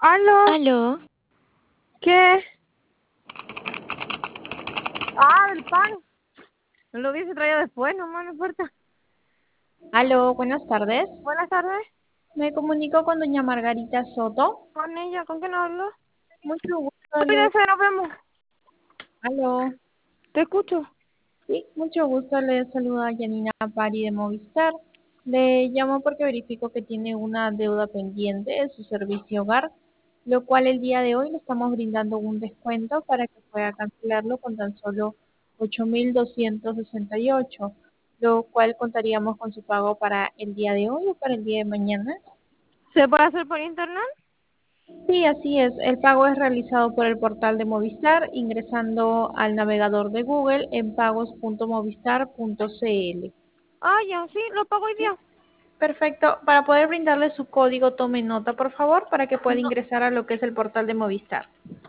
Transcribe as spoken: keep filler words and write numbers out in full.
¿Aló? Aló, ¿Qué? Ah, del pan. No lo hubiese traído después, no más no importa. Aló, buenas tardes. Buenas tardes. Me comunico con doña Margarita Soto. Con ella, ¿con quién hablo? Mucho gusto. Le... Cuídense, nos vemos. Aló. Te escucho. Sí, mucho gusto. Le saluda Janina Pari de Movistar. Le llamo porque verifico que tiene una deuda pendiente de su servicio hogar, lo cual el día de hoy le estamos brindando un descuento para que pueda cancelarlo con tan solo ocho mil doscientos sesenta y ocho, lo cual contaríamos con su pago para el día de hoy o para el día de mañana. ¿Se puede hacer por internet? Sí, así es. El pago es realizado por el portal de Movistar ingresando al navegador de Google en pagos punto movistar punto cl. Ah, ya, sí, lo pago hoy Sí, día. perfecto. Para poder brindarle su código, tome nota, por favor, para que pueda No, ingresar a lo que es el portal de Movistar.